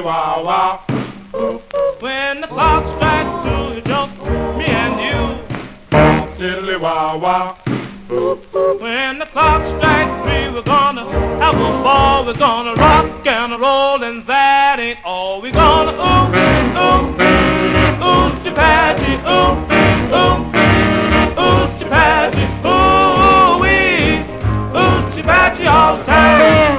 wah wah. When the clock strikes two, it's just me and you. Diddly wah wah. When the clock strikes three, we're gonna have a ball. We're gonna rock and roll, and that ain't all. We're gonna ooh, chipatchy, chipatchy, ooh-wee, chipatchy all the time.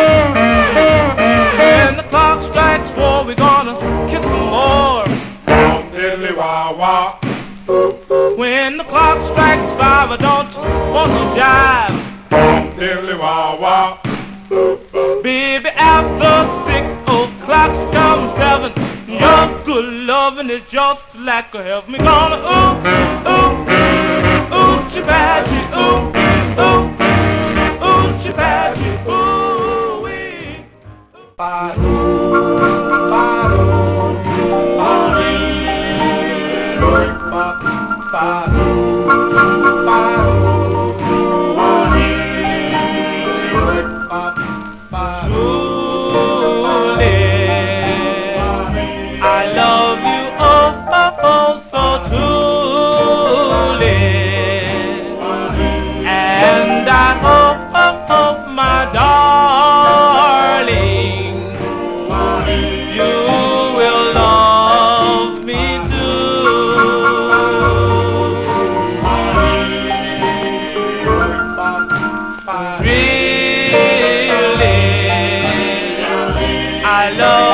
When the clock strikes four, we're gonna kiss some more. Diddly wah wah. When the clock strikes five, I don't want to jive. Diddly wah wah. Baby, after 6 o'clock comes 7. Your good loving is just like a heaven. Me gonna chipatchy, chipatchy, ooh-wee. I love you, so truly. And I hope, my darling, you will love me too. Really, I love